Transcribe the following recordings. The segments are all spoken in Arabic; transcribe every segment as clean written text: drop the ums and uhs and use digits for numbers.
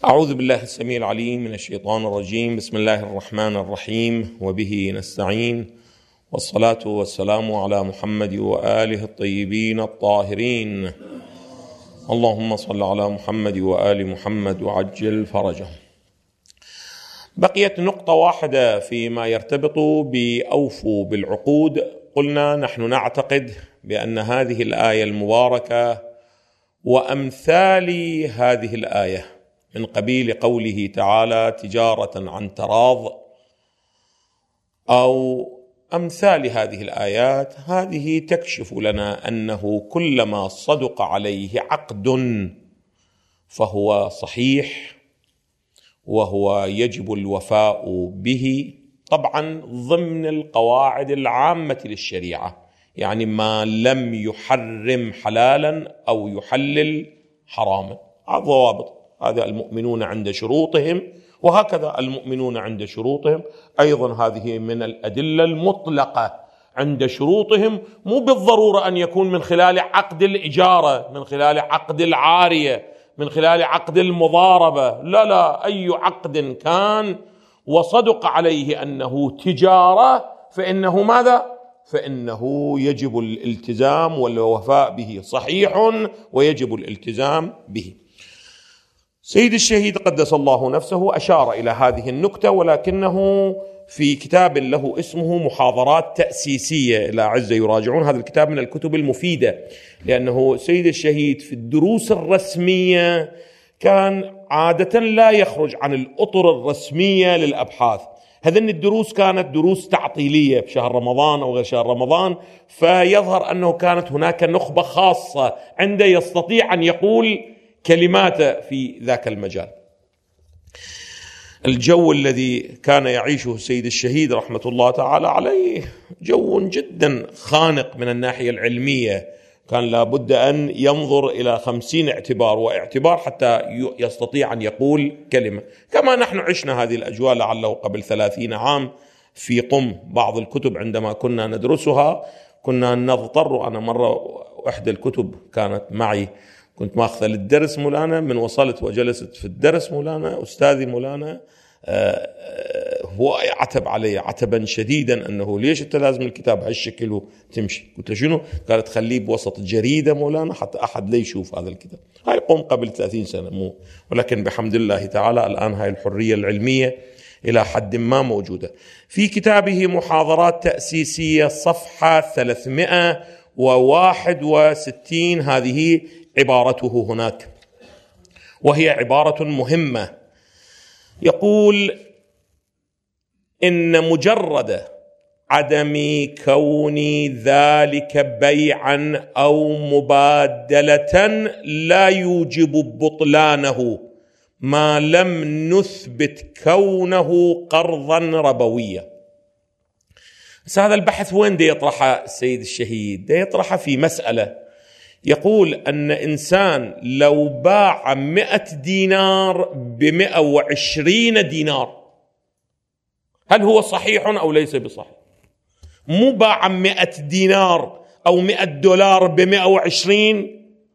أعوذ بالله السميع العليم من الشيطان الرجيم. بسم الله الرحمن الرحيم، وبه نستعين، والصلاة والسلام على محمد وآله الطيبين الطاهرين. اللهم صل على محمد وآل محمد وعجل فرجهم. بقيت نقطة واحدة فيما يرتبط بأوفوا بالعقود. قلنا نحن نعتقد بأن هذه الآية المباركة وأمثال هذه الآية من قبيل قوله تعالى تجارة عن تراض، أو أمثال هذه الآيات، هذه تكشف لنا أنه كلما صدق عليه عقد فهو صحيح وهو يجب الوفاء به، طبعا ضمن القواعد العامة للشريعة، يعني ما لم يحرم حلالا أو يحلل حراما. الضوابط هذا المؤمنون عند شروطهم، وهكذا المؤمنون عند شروطهم أيضا هذه من الأدلة المطلقة عند شروطهم، مو بالضرورة أن يكون من خلال عقد الإجارة، من خلال عقد العارية، من خلال عقد المضاربة، لا، أي عقد كان وصدق عليه أنه تجارة فإنه ماذا؟ فإنه يجب الالتزام والوفاء به، صحيح ويجب الالتزام به. سيد الشهيد قدس الله نفسه أشار إلى هذه النكتة، ولكنه في كتاب له اسمه محاضرات تأسيسية، لا عز يراجعون هذا الكتاب من الكتب المفيدة، لأنه سيد الشهيد في الدروس الرسمية كان عادة لا يخرج عن الأطر الرسمية للأبحاث. هذه الدروس كانت دروس تعطيلية بشهر رمضان أو غير شهر رمضان، فيظهر أنه كانت هناك نخبة خاصة عنده يستطيع أن يقول كلماته في ذاك المجال. الجو الذي كان يعيشه السيد الشهيد رحمة الله تعالى عليه جو جدا خانق من الناحية العلمية، كان لابد أن ينظر إلى 50 اعتبار واعتبار حتى يستطيع أن يقول كلمة، كما نحن عشنا هذه الأجواء لعله قبل 30 عام في قم. بعض الكتب عندما كنا ندرسها كنا نضطر، أنا مرة إحدى الكتب كانت معي كنت ماخذ للدرس مولانا، من وصلت وجلست في الدرس مولانا أستاذي مولانا هو يعتب علي عتبا شديدا أنه ليش أنت لازم الكتاب هالشكل وتمشي؟ قلت له شنو؟ قال تخليه بوسط جريدة مولانا حتى أحد لا يشوف هذا الكتاب. هاي قم قبل 30 سنة مو، ولكن بحمد الله تعالى الآن هاي الحرية العلمية إلى حد ما موجودة. في كتابه محاضرات تأسيسية صفحة 361 هذه عبارته هناك، وهي عبارة مهمة. يقول إن مجرد عدم كون ذلك بيعا أو مبادلة لا يوجب بطلانه ما لم نثبت كونه قرضا ربويا. هذا البحث وين دي يطرحه السيد الشهيد؟ دي يطرحه في مسألة، يقول أن إنسان لو باع 100 دينار ب120 دينار، هل هو صحيح أو ليس بصحيح؟ مو باع 100 دينار أو 100 دولار ب120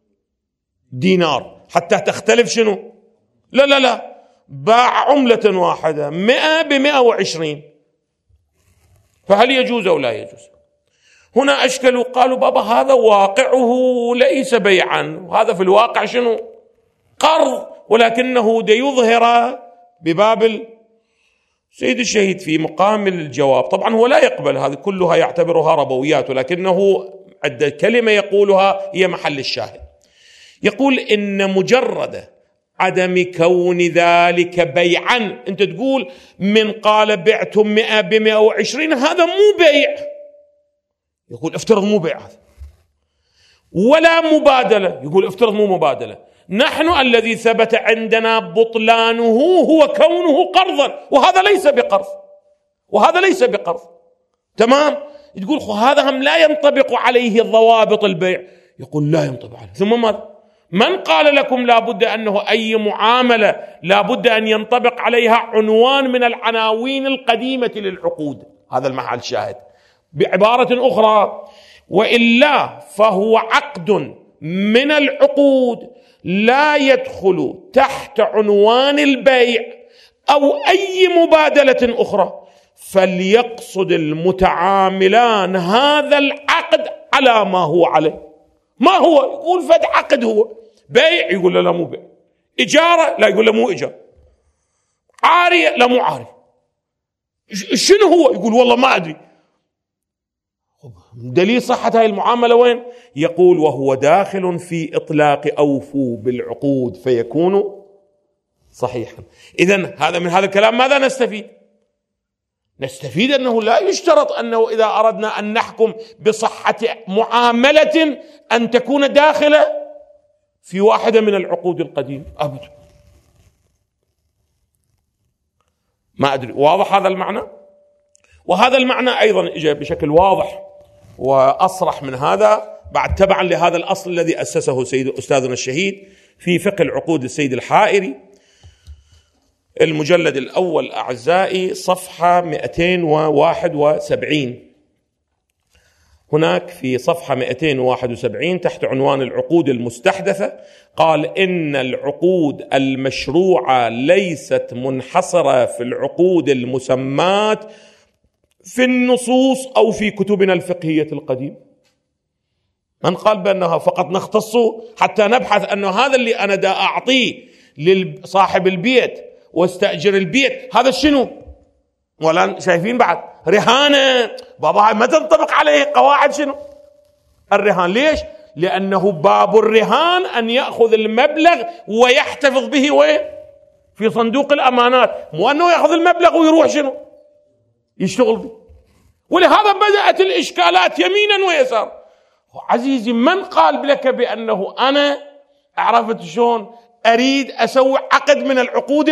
دينار حتى تختلف شنو؟ لا، باع عملة واحدة 100 ب120، فهل يجوز أو لا يجوز؟ هنا أشكلوا قالوا بابا هذا واقعه ليس بيعا، وهذا في الواقع شنو؟ قرض، ولكنه يظهر بباب سيد الشهيد في مقام الجواب. طبعا هو لا يقبل هذه كلها، يعتبرها ربويات، ولكنه عند كلمة يقولها هي محل الشاهد. يقول إن مجرد عدم كون ذلك بيعا، أنت تقول من قال بعتم 100 ب120، هذا مو بيع. يقول افترض مو بيع هذا، ولا مبادلة، يقول افترض مو مبادلة. نحن الذي ثبت عندنا بطلانه هو كونه قرضا، وهذا ليس بقرض، وهذا ليس بقرض. تمام؟ تقول هذا هم لا ينطبق عليه ضوابط البيع، يقول لا ينطبق عليه. ثم ماذا؟ من قال لكم لابد أنه أي معاملة لابد أن ينطبق عليها عنوان من العناوين القديمة للعقود؟ هذا المحل شاهد. بعبارة أخرى، وإلا فهو عقد من العقود لا يدخل تحت عنوان البيع أو أي مبادلة أخرى، فليقصد المتعاملان هذا العقد على ما هو عليه. ما هو؟ يقول فد عقد هو بيع، يقول له لا مو بيع. إجارة، لا يقول له مو إجارة. عارية، لا مو عارية. شنو هو؟ يقول والله ما أدري. دليل صحة هاي المعاملة وين؟ يقول وهو داخل في إطلاق أوفوا بالعقود فيكون صحيحا. إذن هذا من هذا الكلام ماذا نستفيد؟ نستفيد أنه لا يشترط أنه إذا أردنا أن نحكم بصحة معاملة أن تكون داخلة في واحدة من العقود القديمة أبدا. ما أدري واضح هذا المعنى؟ وهذا المعنى أيضا إجا بشكل واضح وأصرح من هذا بعد تبعا لهذا الأصل الذي أسسه سيد أستاذنا الشهيد في فقه العقود السيد الحائري، المجلد الأول أعزائي صفحة 271. هناك في صفحة 271 تحت عنوان العقود المستحدثة قال إن العقود المشروعة ليست منحصرة في العقود المسمات في النصوص أو في كتبنا الفقهية القديمة. من قال بأنها فقط نختص حتى نبحث أنه هذا اللي أنا دا أعطيه لصاحب البيت واستأجر البيت هذا شنو؟ ولا شايفين بعد رهانة بابا هاي ما تنطبق عليه قواعد شنو؟ الرهان. ليش؟ لأنه باب الرهان أن يأخذ المبلغ ويحتفظ به وين؟ في صندوق الأمانات، مو أنه يأخذ المبلغ ويروح شنو؟ يشتغل به. ولهذا بدأت الإشكالات يمينا ويسار. عزيزي من قال لك بأنه أنا عرفت شلون أريد أسوي عقد من العقود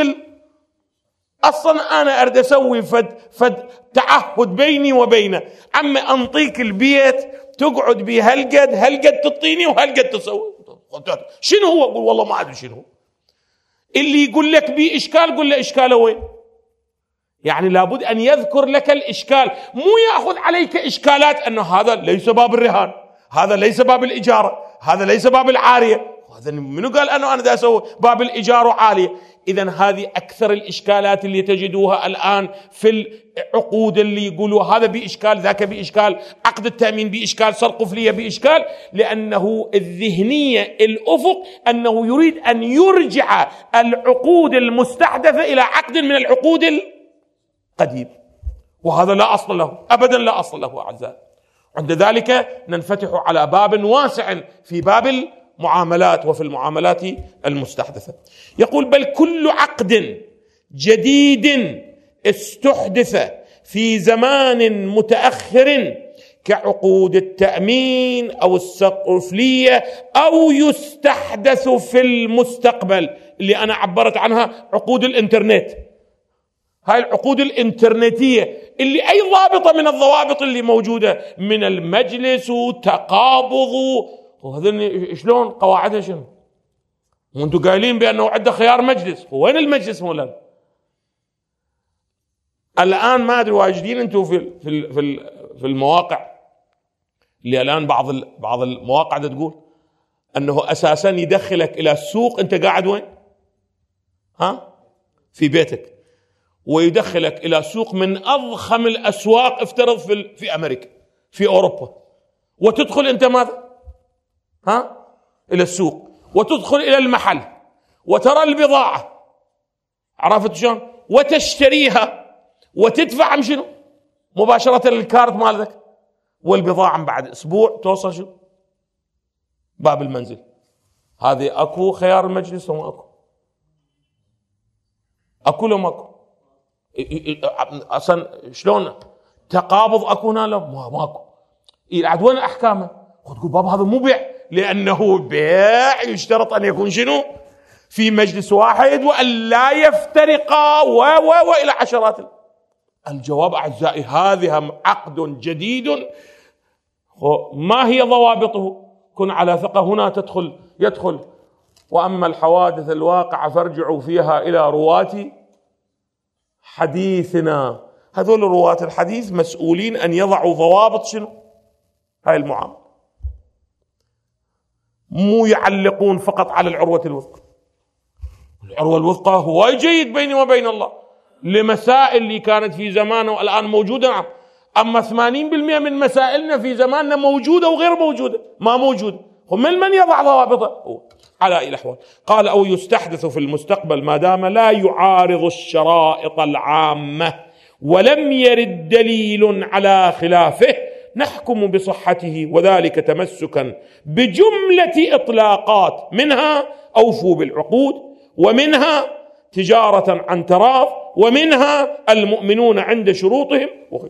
أصلا أنا أريد أسوي فد تعهد بيني وبينه، عم أنطيك البيت تقعد به هالقد تعطيني وهالقد تسوي. شنو هو؟ أقول والله ما أدري شنو. اللي يقول لك بي إشكال قل له إشكاله وين؟ يعني لابد أن يذكر لك الإشكال، مو يأخذ عليك إشكالات أنه هذا ليس باب الرهان، هذا ليس باب الإجارة، هذا ليس باب العارية. هذا منو قال أنا دا أسوي باب الإجارة عالية؟ إذن هذه أكثر الإشكالات اللي تجدوها الآن في العقود اللي يقولوا هذا بإشكال ذاك بإشكال، عقد التأمين بإشكال، سرق فلية بإشكال، لأنه الذهنية الأفق أنه يريد أن يرجع العقود المستحدثة إلى عقد من العقود القديمة، وهذا لا أصل له أبدا، لا أصل له أعزائي. عند ذلك ننفتح على باب واسع في باب المعاملات وفي المعاملات المستحدثة. يقول بل كل عقد جديد استحدث في زمان متأخر كعقود التأمين أو السقفلية أو يستحدث في المستقبل، اللي أنا عبرت عنها عقود الإنترنت، هاي العقود الإنترنتية اللي أي ضابطة من الضوابط اللي موجودة من المجلس وتقابض، وهذا شلون قواعدها شنو؟ وانتم قايلين بأنه عنده خيار مجلس، وين المجلس مولانا؟ الآن ما أدري واجدين انتم في المواقع اللي الآن بعض المواقع تقول أنه أساسا يدخلك إلى السوق، أنت قاعد وين؟ في بيتك، ويدخلك إلى سوق من أضخم الأسواق، افترض في أمريكا في أوروبا، وتدخل أنت ماذا؟ إلى السوق، وتدخل إلى المحل وترى البضاعة، عرفت شلون؟ وتشتريها وتدفع شنو؟ مباشرة للكارت مالك، والبضاعة بعد أسبوع توصل شنو؟ باب المنزل. هذه أكو خيار المجلس وما أكو؟ أكو لو ما أكو؟ أصلا شلون تقابض أكو هنا؟ لا ما أكو. عاد وين أحكامه؟ تقول بابا هذا مو بيع، لأنه بيع يشترط أن يكون شنو؟ في مجلس واحد وأن لا يفترقا وإلى عشرات. الجواب أعزائي هذا عقد جديد، ما هي ضوابطه؟ كن على ثقة. هنا يدخل وأما الحوادث الواقعة فارجعوا فيها إلى رواة حديثنا. هذول رواة الحديث مسؤولين أن يضعوا ضوابط شنو؟ هاي المعاملة. مو يعلقون فقط على العروة الوثقى. العروة الوثقى هو جيد بيني وبين الله لمسائل اللي كانت في زمانه والآن موجودة، نعم. أما 80% من مسائلنا في زماننا موجودة وغير موجودة، ما موجودة. من يضع ضوابطه؟ على أي الأحوال. قال: أو يستحدث في المستقبل ما دام لا يعارض الشرائط العامة ولم يرد دليل على خلافه نحكم بصحته، وذلك تمسكا بجملة إطلاقات، منها أوفوا بالعقود، ومنها تجارة عن تراض، ومنها المؤمنون عند شروطهم.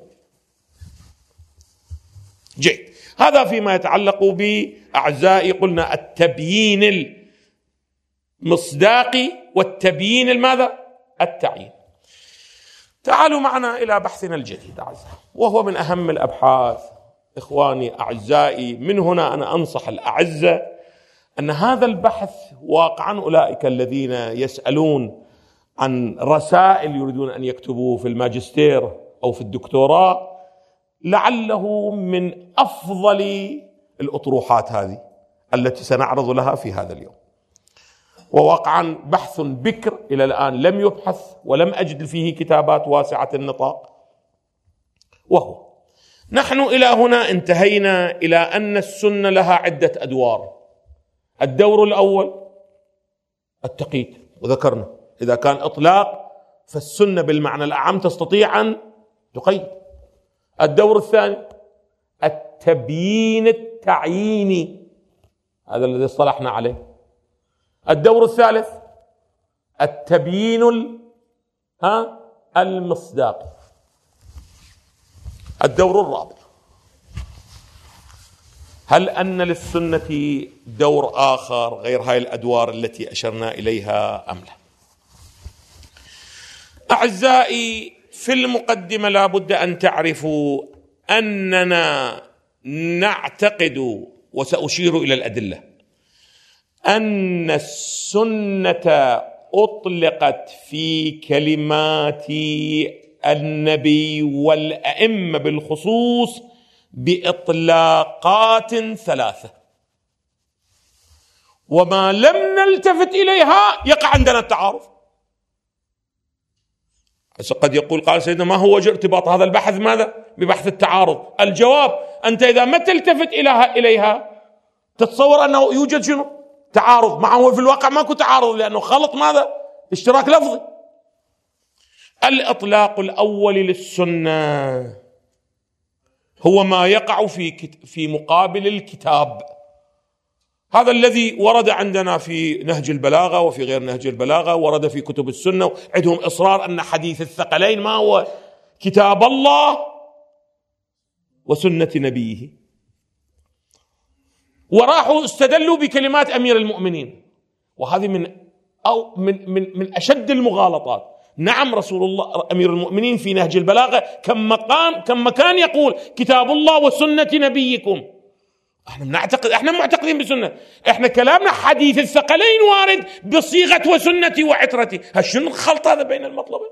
جيد. هذا فيما يتعلق بأعزائي قلنا التبيين المصداقي والتبيين الماذا؟ التعيين. تعالوا معنا إلى بحثنا الجديد أعزائي، وهو من أهم الأبحاث. إخواني أعزائي، من هنا أنا أنصح الأعزة أن هذا البحث واقعا أولئك الذين يسألون عن رسائل يريدون أن يكتبوه في الماجستير أو في الدكتوراه، لعله من أفضل الأطروحات هذه التي سنعرض لها في هذا اليوم. وواقعا بحث بكر إلى الآن لم يبحث ولم أجد فيه كتابات واسعة النطاق. وهو نحن إلى هنا انتهينا إلى أن السنة لها عدة أدوار. الدور الأول التقييد، وذكرنا إذا كان إطلاق فالسنة بالمعنى الأعم تستطيع أن تقيد. الدور الثاني التبيين التعييني، هذا الذي اصطلحنا عليه. الدور الثالث التبيين المصداقي. الدور الرابع، هل أن للسنة دور آخر غير هاي الأدوار التي أشرنا إليها أم لا؟ أعزائي، في المقدمة لا بد أن تعرفوا أننا نعتقد، وسأشير إلى الأدلة، أن السنة أطلقت في كلمات النبي والأئمة بالخصوص بإطلاقات ثلاثة، وما لم نلتفت إليها يقع عندنا التعارض. قد يقول قال سيدنا: ما هو وجه ارتباط هذا البحث ماذا ببحث التعارض؟ الجواب: أنت إذا ما تلتفت إليها تتصور أنه يوجد شنو؟ تعارض. معه في الواقع ماكو تعارض، لأنه خلط ماذا؟ اشتراك لفظي. الإطلاق الأول للسنة هو ما يقع في مقابل الكتاب، هذا الذي ورد عندنا في نهج البلاغة وفي غير نهج البلاغة، ورد في كتب السنة. عندهم إصرار أن حديث الثقلين ما هو؟ كتاب الله وسنة نبيه. وراحوا استدلوا بكلمات أمير المؤمنين، وهذه من أشد المغالطات. نعم، رسول الله أمير المؤمنين في نهج البلاغة كم مكان يقول كتاب الله وسنة نبيكم. احنا معتقدين بسنة، احنا كلامنا حديث الثقلين وارد بصيغة وسنتي وعترتي. هالشنو الخلط هذا بين المطلبين؟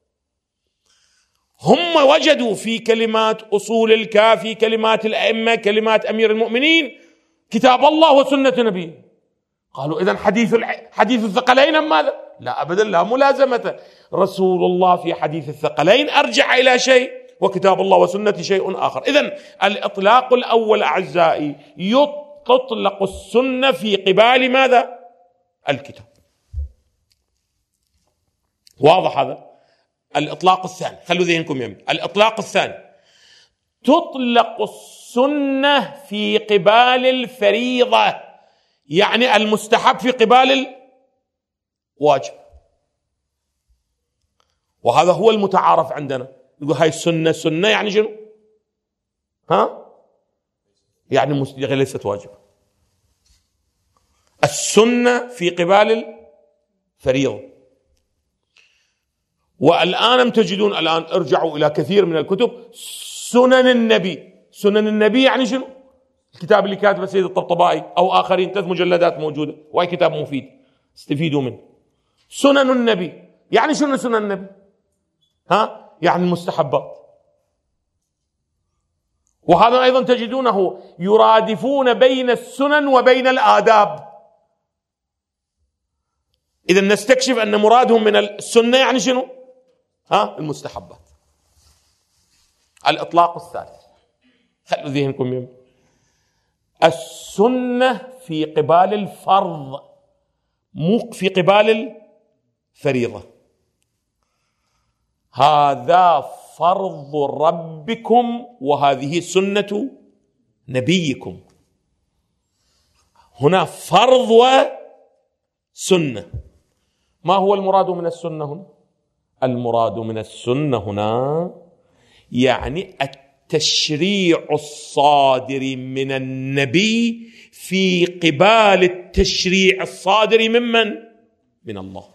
هم وجدوا في كلمات أصول الكافي، كلمات الأئمة، كلمات أمير المؤمنين، كتاب الله وسنة نبيه. قالوا إذن حديث الثقلين ماذا؟ لا أبدا، لا ملازمة. رسول الله في حديث الثقلين أرجع إلى شيء، وكتاب الله وسنة شيء آخر. إذن الإطلاق الأول أعزائي، تطلق السنة في قبال ماذا؟ الكتاب. واضح هذا؟ الإطلاق الثاني، خلوا ذهنكم يمين. الإطلاق الثاني، تطلق السنة في قبال الفريضة، يعني المستحب في قبال الواجب. وهذا هو المتعارف عندنا. يقول هاي السنة يعني شنو؟ يعني ليست واجب. السنة في قبال الفريضة. والآن تجدون، الآن ارجعوا إلى كثير من الكتب سنن النبي. سنن النبي يعني شنو؟ الكتاب اللي كاتبه سيد الطبطبائي أو آخرين، 3 مجلدات موجودة، وهي كتاب مفيد استفيدوا منه. سنن النبي يعني شنو؟ سنن النبي يعني المستحبات. وهذا أيضا تجدونه يرادفون بين السنن وبين الآداب. إذا نستكشف أن مرادهم من السنة يعني شنو؟ المستحبات. الإطلاق الثالث، خلوا ذهنكم يم. السنة في قبال الفرض، مو في قبال الفريضة. هذا فرض ربكم وهذه سنة نبيكم. هنا فرض وسنة. ما هو المراد من السنة هنا؟ المراد من السنة هنا يعني التشريع الصادر من النبي في قبال التشريع الصادر ممن؟ من الله.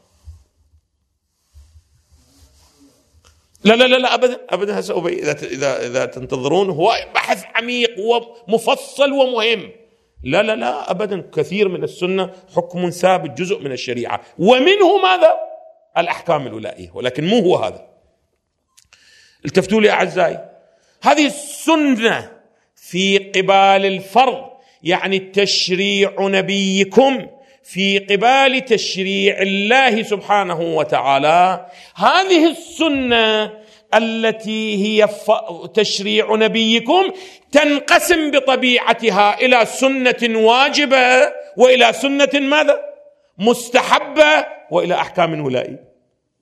لا لا لا أبدا أبدا. إذا تنتظرون هو بحث عميق ومفصل ومهم. لا لا لا أبدا. كثير من السنة حكم ثابت، جزء من الشريعة، ومنه ماذا؟ الأحكام الولائية، ولكن مو هو هذا. التفتوا لي أعزائي، هذه السنة في قبال الفرض يعني تشريع نبيكم في قبال تشريع الله سبحانه وتعالى. هذه السنة التي هي تشريع نبيكم تنقسم بطبيعتها إلى سنة واجبة وإلى سنة ماذا؟ مستحبة وإلى أحكام ولائية.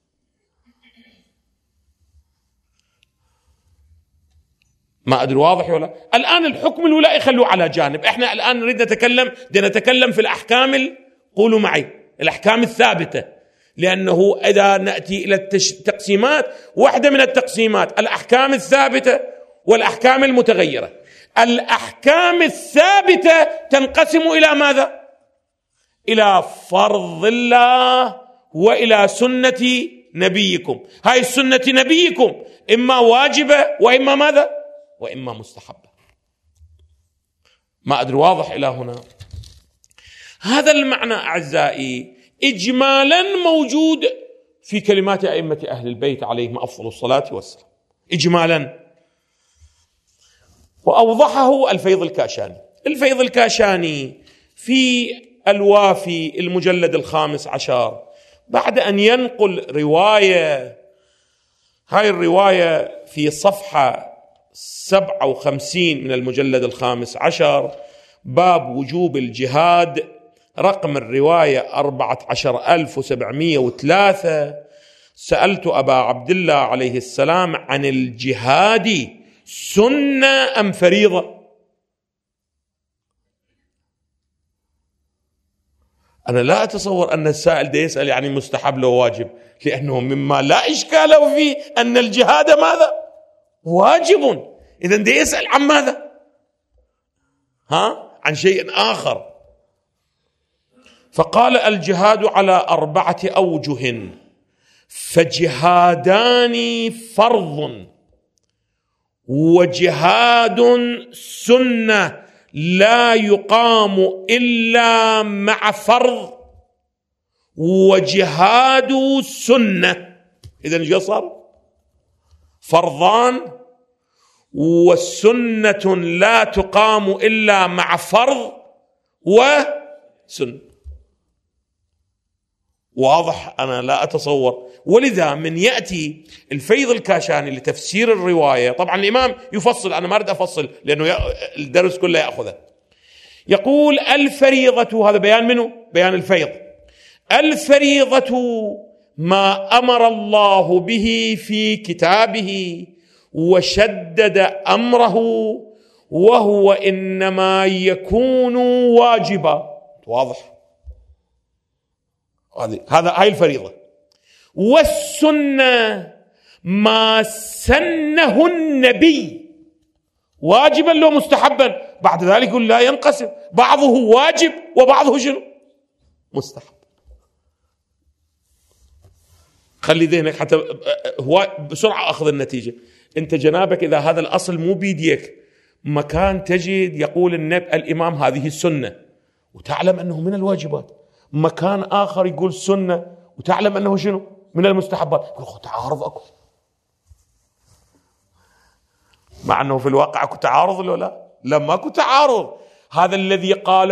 ما أدري واضح ولا؟ الآن الحكم الولائي خلوه على جانب، احنا الآن نريد نتكلم في الأحكام، قولوا معي، الأحكام الثابتة، لأنه إذا نأتي إلى التقسيمات، واحدة من التقسيمات الأحكام الثابتة والأحكام المتغيرة. الأحكام الثابتة تنقسم إلى ماذا؟ إلى فرض الله وإلى سنة نبيكم. هاي السنة نبيكم إما واجبة وإما ماذا؟ وإما مستحبة. ما أدري واضح إلى هنا؟ هذا المعنى أعزائي إجمالا موجود في كلمات أئمة أهل البيت عليهم أفضل الصلاة والسلام، إجمالا. وأوضحه الفيض الكاشاني. الفيض الكاشاني في الوافي المجلد 15 بعد أن ينقل رواية، هاي الرواية في صفحة 57 من المجلد 15، باب وجوب الجهاد، رقم الرواية 14703. سألت أبا عبد الله عليه السلام عن الجهاد سنة أم فريضة؟ أنا لا أتصور أن السائل ده يسأل يعني مستحب لو واجب، لأنه مما لا إشكال فيه أن الجهاد ماذا؟ واجب. إذن ده يسأل عن ماذا؟ عن شيء آخر. فقال الجهاد على 4 أوجه، فجهادان فرض، وجهاد سنة لا يقام إلا مع فرض، وجهاد سنة. إذن جاء صار فرضان والسنة لا تقام إلا مع فرض وسنة. واضح؟ أنا لا أتصور. ولذا من يأتي الفيض الكاشاني لتفسير الرواية، طبعا الإمام يفصل، أنا ما أريد أفصل لأنه الدرس كله يأخذه، يقول الفريضة، هذا بيان منه؟ بيان الفيض. الفريضة ما أمر الله به في كتابه وشدد أمره، وهو إنما يكون واجبا. واضح؟ هاي الفريضة. والسنة ما سنه النبي واجبا لو مستحبا، بعد ذلك لا ينقسم، بعضه واجب وبعضه شنو؟ مستحب. خلي ذهنك حتى هو بسرعة أخذ النتيجة. أنت جنابك إذا هذا الأصل مو بيديك، مكان تجد يقول الإمام هذه السنة وتعلم أنه من الواجبات، مكان آخر يقول سنة وتعلم أنه شنو؟ من المستحبات. يقول تعارض أكو. مع أنه في الواقع أكو تعارض ولا لا؟ ماكو تعارض. هذا الذي قال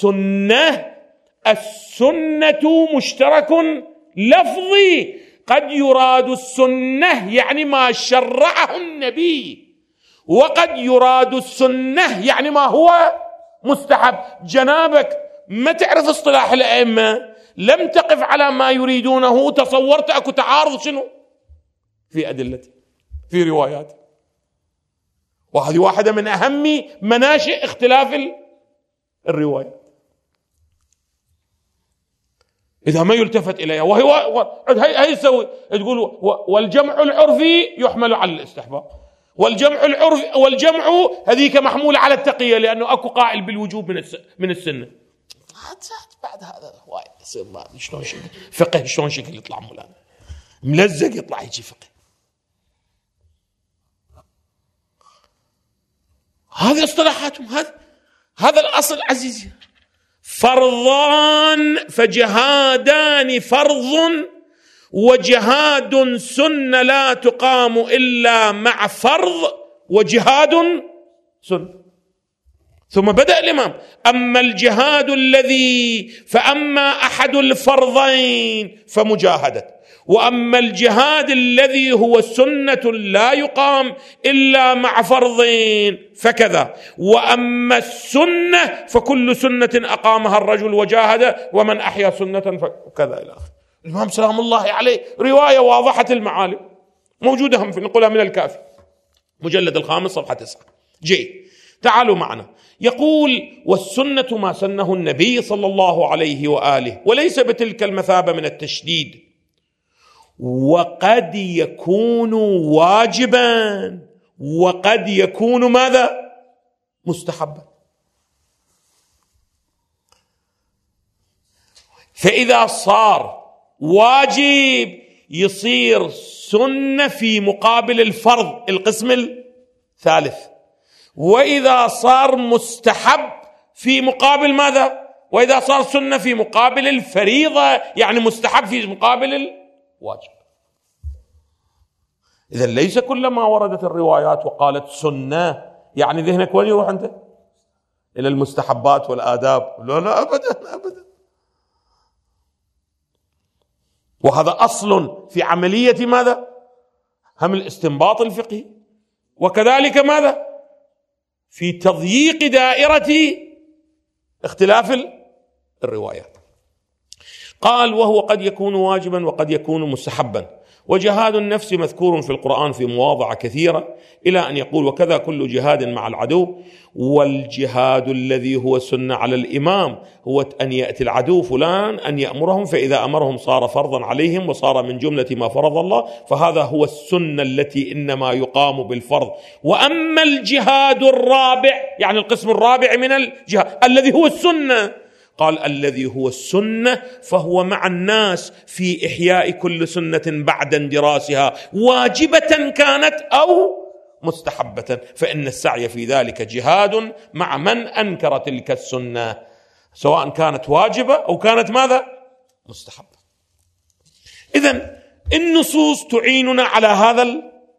السنة مشترك لفظي، قد يراد السنة يعني ما شرعه النبي، وقد يراد السنة يعني ما هو مستحب. جنابك ما تعرف اصطلاح الأئمة، لم تقف على ما يريدونه، تصورت أكو تعارض شنو في أدلته في روايات. وهذه واحدة من أهم مناشئ اختلاف الروايات إذا ما يلتفت إليها. هي يسوي تقول والجمع العرفي يحمل على الاستحباب، والجمع هذيك محمولة على التقية لأنه أكو قائل بالوجوب من السنة. بعد هذا وايد يصير شلون شكل فقه، شلون شكل يطلع مولانا ملزق، يطلع يجي فقه. هذه اصطلاحاتهم، هذا الأصل عزيزي. فرضان فجهادان فرض، وجهاد سنة لا تقام إلا مع فرض، وجهاد سنة. ثم بدأ الإمام: أما الجهاد الذي فأما أحد الفرضين فمجاهدة، وأما الجهاد الذي هو سنة لا يقام إلا مع فرضين فكذا، وأما السنة فكل سنة أقامها الرجل وجاهد، ومن أحيا سنة فكذا إلى آخره. الإمام سلام الله عليه رواية واضحة المعالم موجودة، هم نقولها من الكافي مجلد 5 صفحة 9. جيد، تعالوا معنا. يقول: والسنة ما سنه النبي صلى الله عليه وآله، وليس بتلك المثابة من التشديد، وقد يكون واجبا وقد يكون ماذا؟ مستحبا. فإذا صار واجب يصير سنة في مقابل الفرض، القسم الثالث. وإذا صار مستحب في مقابل ماذا؟ وإذا صار سنة في مقابل الفريضة، يعني مستحب في مقابل الواجب. إذن ليس كلما وردت الروايات وقالت سنة يعني ذهنك وين يروح أنت؟ إلى المستحبات والآداب. لا أبدا أبدا. وهذا أصل في عملية ماذا؟ هم الاستنباط الفقهي، وكذلك ماذا؟ في تضييق دائرة اختلاف الروايات. قال: وهو قد يكون واجبا وقد يكون مستحبا. وجهاد النفس مذكور في القرآن في مواضع كثيرة، إلى أن يقول: وكذا كل جهاد مع العدو. والجهاد الذي هو سنة على الإمام هو أن يأتي العدو فلان أن يأمرهم، فإذا أمرهم صار فرضا عليهم وصار من جملة ما فرض الله، فهذا هو السنة التي إنما يقام بالفرض. وأما الجهاد الرابع، يعني القسم الرابع من الجهاد الذي هو السنة، قال: الذي هو السنة فهو مع الناس في إحياء كل سنة بعد اندراسها، واجبة كانت أو مستحبة، فإن السعي في ذلك جهاد مع من أنكر تلك السنة، سواء كانت واجبة أو كانت ماذا؟ مستحبة. إذن النصوص تعيننا على هذا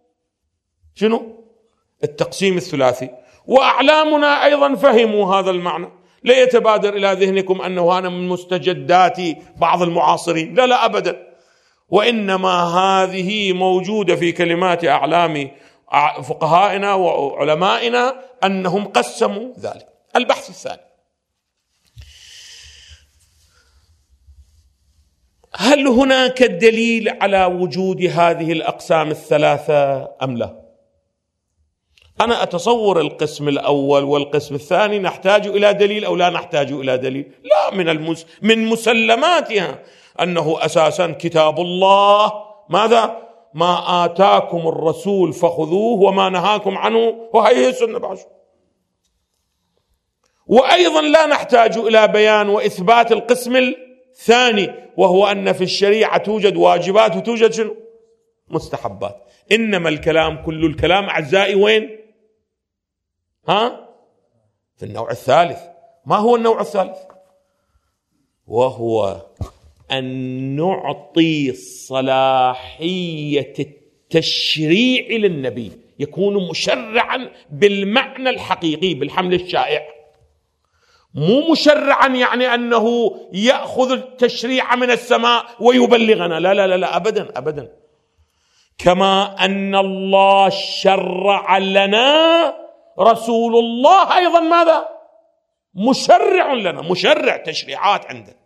التقسيم الثلاثي، وأعلامنا أيضا فهموا هذا المعنى. لا يتبادر إلى ذهنكم أنه أنا من مستجدات بعض المعاصرين، لا أبدا، وإنما هذه موجودة في كلمات أعلام فقهائنا وعلمائنا أنهم قسموا ذلك. البحث الثاني: هل هناك دليل على وجود هذه الأقسام الثلاثة أم لا؟ أنا أتصور القسم الأول والقسم الثاني نحتاج إلى دليل أو لا نحتاج إلى دليل؟ لا، من مسلماتها أنه أساسا كتاب الله ماذا؟ ما آتاكم الرسول فخذوه وما نهاكم عنه، وهي السنة بعد. وأيضا لا نحتاج إلى بيان وإثبات القسم الثاني، وهو أن في الشريعة توجد واجبات وتوجد مستحبات. إنما الكلام، كل الكلام أعزائي وين؟ في النوع الثالث. ما هو النوع الثالث؟ وهو أن نعطي صلاحية التشريع للنبي. يكون مشرعا بالمعنى الحقيقي بالحمل الشائع، مو مشرعا يعني أنه يأخذ التشريع من السماء ويبلغنا، لا لا لا, لا أبدا أبدا. كما أن الله شرع لنا، رسول الله أيضا ماذا؟ مشرع لنا، مشرع تشريعات عنده.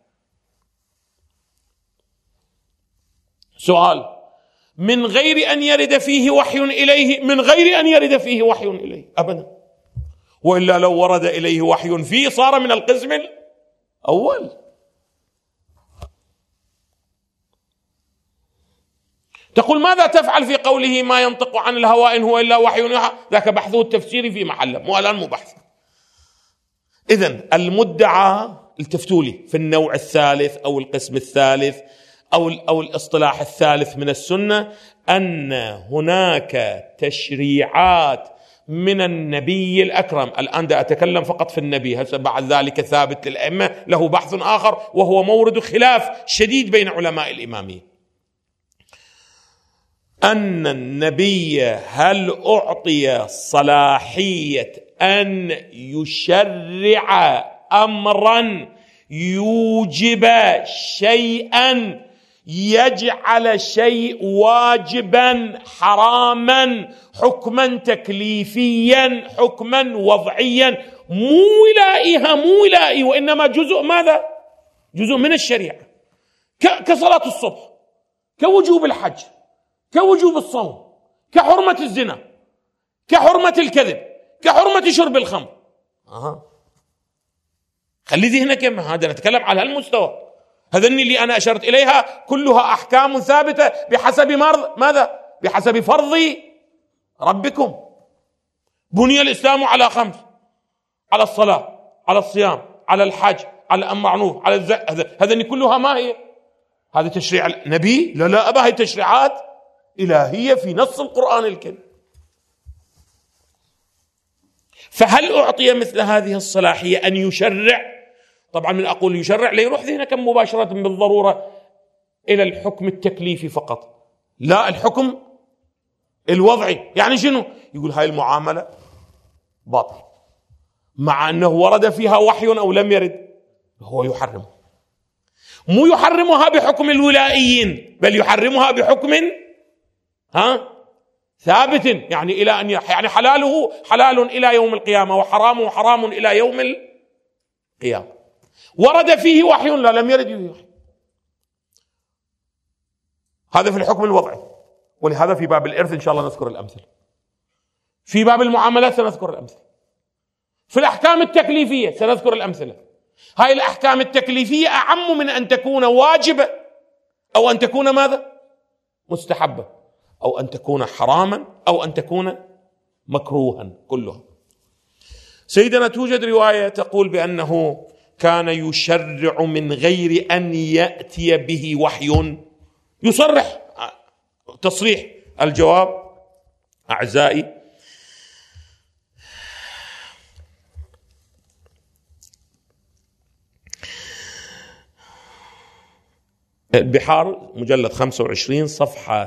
سؤال: من غير أن يرد فيه وحي إليه، من غير أن يرد فيه وحي إليه أبدا، وإلا لو ورد إليه وحي فيه صار من القسم الأول. تقول: ماذا تفعل في قوله ما ينطق عن الهوى إن هو إلا وحي يوحى؟ ذاك بحثه التفسيري في محله، مو الآن مو بحث. إذن المدعى، التفتوا لي في النوع الثالث أو القسم الثالث أو الاصطلاح الثالث من السنة، أن هناك تشريعات من النبي الأكرم. الآن دا أتكلم فقط في النبي، هسه بعد ذلك ثابت للأئمة له بحث آخر وهو مورد خلاف شديد بين علماء الإمامية. أن النبي هل أعطي صلاحية أن يشرع أمرا يوجب شيئا، يجعل شيء واجبا حراما، حكما تكليفيا، حكما وضعيا، مو ولائي، وإنما جزء ماذا؟ جزء من الشريعة، كصلاة الصبح، كوجوب الحج، كوجوب الصوم، كحرمة الزنا، كحرمة الكذب، كحرمة شرب الخمر. خلي ذهنك هذا، نتكلم على هالمستوى. هذني اللي أنا أشرت إليها كلها أحكام ثابتة بحسب ماذا؟ بحسب فرض ربكم. بني الإسلام على 5: على الصلاة، على الصيام، على الحج، على الأمر معروف، على الزكاة. هذني كلها ما هي؟ هذا تشريع النبي؟ لا لا أبا، هي تشريعات إلهية في نص القرآن الكريم. فهل أعطي مثل هذه الصلاحية أن يشرع؟ طبعا من أقول يشرع لا يروح ذهنك مباشرة بالضرورة إلى الحكم التكليفي فقط، لا، الحكم الوضعي. يعني شنو؟ يقول هاي المعاملة باطل مع أنه ورد فيها وحي أو لم يرد، هو يحرم. مو يحرمها بحكم الولائيين، بل يحرمها بحكم ثابت، يعني إلى أن يعني حلاله حلال إلى يوم القيامة، وحرامه حرام إلى يوم القيامة. ورد فيه وحي لا لم يرد فيه وحي. هذا في الحكم الوضعي. ولهذا في باب الإرث إن شاء الله نذكر الأمثلة، في باب المعاملات سنذكر الأمثلة، في الأحكام التكليفية سنذكر الأمثلة. هاي الأحكام التكليفية أعم من أن تكون واجبة أو أن تكون ماذا؟ مستحبة، أو أن تكون حراما، أو أن تكون مكروها، كلها. سيدنا توجد رواية تقول بأنه كان يشرع من غير أن يأتي به وحي، يصرح تصريح. الجواب أعزائي، البحار مجلد 25 صفحة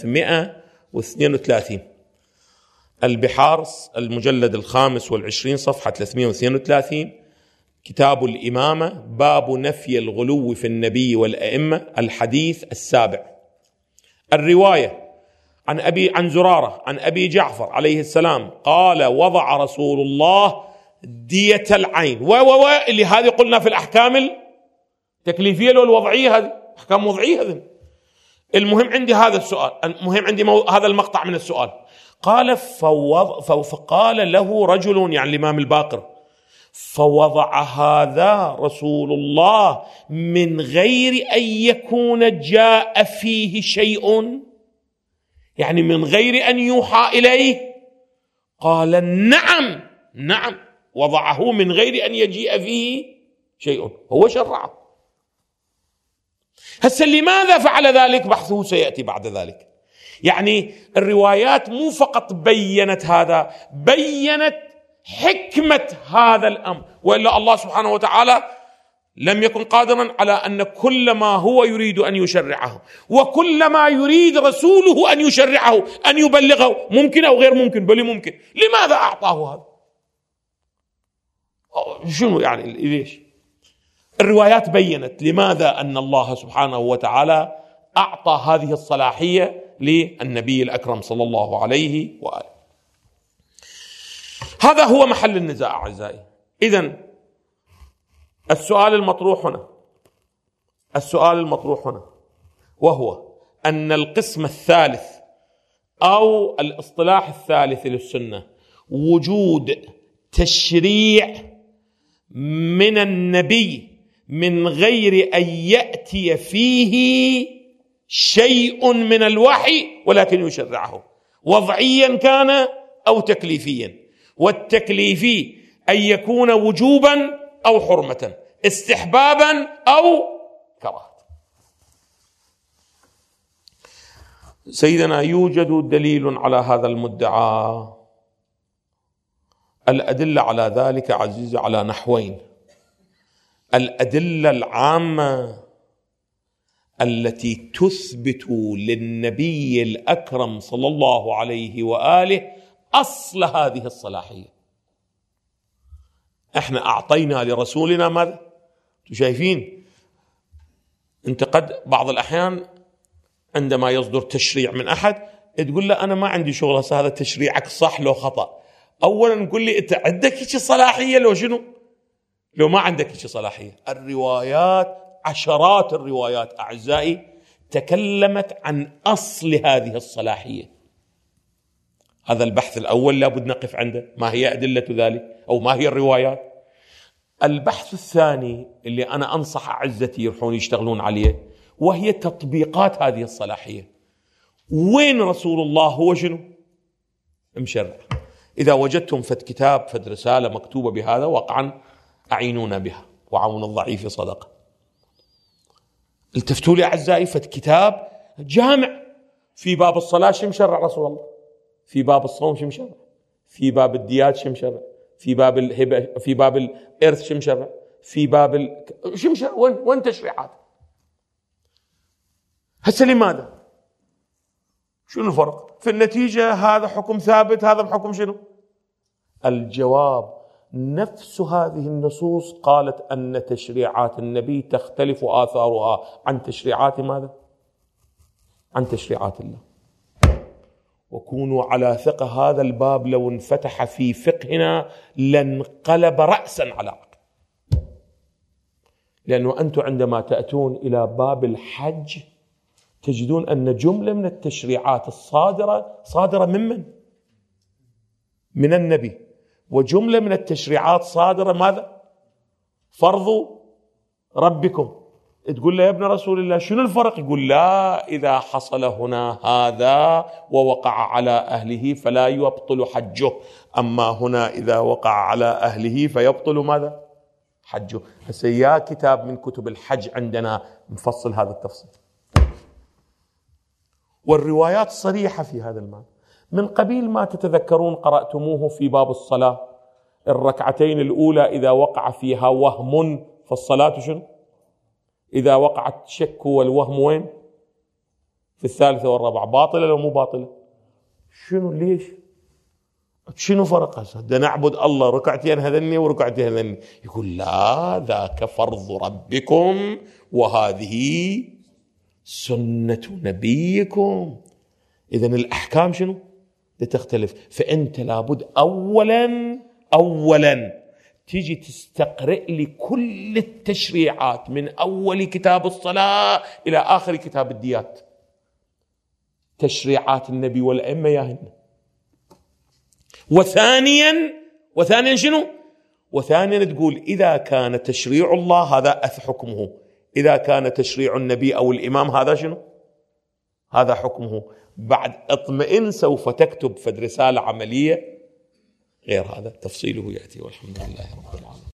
332، البحار المجلد 25 صفحة 332، كتاب الإمامة، باب نفي الغلو في النبي والأئمة، الحديث 7. الرواية عن زرارة عن أبي جعفر عليه السلام قال: وضع رسول الله دية العين اللي هذه قلنا في الأحكام التكليفية والوضعية، هذه أحكام وضعية. هذه المهم عندي هذا السؤال، المهم عندي هذا المقطع من السؤال. قال: فقال له رجل، يعني الإمام الباقر: فوضع هذا رسول الله من غير أن يكون جاء فيه شيء، يعني من غير أن يوحى إليه؟ قال: نعم، وضعه من غير أن يجيء فيه شيء، هو شرعه. هسه لماذا فعل ذلك؟ بحثه سيأتي بعد ذلك. يعني الروايات مو فقط بيّنت هذا، بيّنت حكمة هذا الأمر. وإلا الله سبحانه وتعالى لم يكن قادرا على أن كل ما هو يريد أن يشرعه وكل ما يريد رسوله أن يشرعه أن يبلغه ممكن أو غير ممكن؟ بل ممكن. لماذا أعطاه هذا؟ شنو يعني ليش؟ الروايات بيّنت لماذا أن الله سبحانه وتعالى أعطى هذه الصلاحية للنبي الأكرم صلى الله عليه وآله. هذا هو محل النزاع أعزائي. إذن السؤال المطروح هنا وهو أن القسم الثالث أو الاصطلاح الثالث للسنة وجود تشريع من النبي من غير أن يأتي فيه شيء من الوحي ولكن يشرعه، وضعيا كان أو تكليفيا، والتكليفي أن يكون وجوبا أو حرمة، استحبابا أو كراهة. سيدنا يوجد دليل على هذا المدعى. الأدلة على ذلك عزيزة على نحوين: الأدلة العامة التي تثبت للنبي الأكرم صلى الله عليه وآله أصل هذه الصلاحية. احنا أعطينا لرسولنا ماذا؟ شايفين انت قد بعض الأحيان عندما يصدر تشريع من أحد تقول له أنا ما عندي شغل، هذا تشريعك صح لو خطأ. أولا نقول لي أنت عندك هيك صلاحية لو شنو؟ لو ما عندك هيك صلاحية. الروايات عشرات الروايات أعزائي تكلمت عن أصل هذه الصلاحية. هذا البحث الأول لابد نقف عنده، ما هي أدلة ذلك أو ما هي الروايات. البحث الثاني اللي أنا أنصح أعزتي يروحون يشتغلون عليه وهي تطبيقات هذه الصلاحية. وين رسول الله هو شنو؟ مشرع. إذا وجدتم فد كتاب فد رسالة مكتوبة بهذا وقعا أعينونا بها، وعون الضعيف صدقة. التفتوا لي أعزائي فد كتاب جامع في باب الصلاة شو مشرع رسول الله، في باب الصوم شو مشرع، في باب الديات شو مشرع، في باب الهبة، في باب الإرث شو مشرع، في باب شو مشرع. وين تشريعات؟ هسه لماذا؟ شنو الفرق؟ في النتيجة هذا حكم ثابت، هذا بحكم شنو؟ الجواب نفس هذه النصوص قالت أن تشريعات النبي تختلف آثارها عن تشريعات ماذا؟ عن تشريعات الله. وكونوا على ثقة هذا الباب لو انفتح في فقهنا لانقلب رأسا على عقب. لأنه أنتم عندما تأتون إلى باب الحج تجدون أن جملة من التشريعات الصادرة صادرة ممن؟ من النبي. وجملة من التشريعات صادرة ماذا؟ فرض ربكم. تقول له يا ابن رسول الله شنو الفرق؟ يقول لا، إذا حصل هنا هذا ووقع على أهله فلا يبطل حجه، أما هنا إذا وقع على أهله فيبطل ماذا؟ حجه. هسه يا كتاب من كتب الحج عندنا مفصل هذا التفصيل، والروايات صريحة في هذا المعنى. من قبيل ما تتذكرون قرأتموه في باب الصلاة، الركعتين الأولى إذا وقع فيها وهم فالصلاة شنو؟ إذا وقعت شك والوهم وين؟ في الثالثة والرابعة. باطلة لو مو باطلة؟ شنو ليش؟ شنو فرق هسه؟ ده نعبد الله ركعتين هذني وركعتين هذني. يقول لا، ذاك فرض ربكم وهذه سنة نبيكم. إذن الأحكام شنو؟ تختلف. فأنت لابد أولا تيجي تستقرئ لي كل التشريعات من أول كتاب الصلاة إلى آخر كتاب الديات، تشريعات النبي والأئمة ياهن. وثانيا شنو؟ وثانيا تقول إذا كان تشريع الله هذا حكمه، إذا كان تشريع النبي أو الإمام هذا شنو؟ هذا حكمه. بعد اطمئن سوف تكتب فد رسالة عملية غير هذا، تفصيله يأتي. والحمد لله رب العالمين.